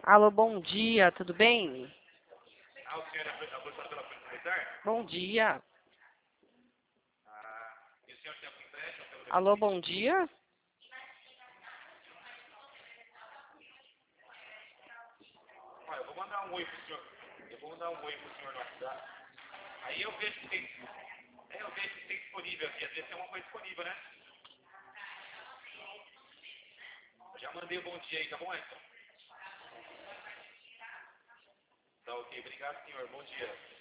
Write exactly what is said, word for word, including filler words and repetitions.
Alô, bom dia, tudo bem? Ah, o senhor é aposentado pela Polícia Militar? Bom dia. Ah, e o senhor tem algum empréstimo pelo Alô, benefício? bom dia. Olha, eu vou mandar um oi pro senhor. Eu vou mandar um oi pro senhor no WhatsApp. Aí eu vejo que tem. Aí eu vejo que tem disponível aqui. Às vezes tem uma coisa disponível, né? Eu já mandei o bom dia aí, tá bom, Edson? Tá ok, obrigado, senhor. Bom dia.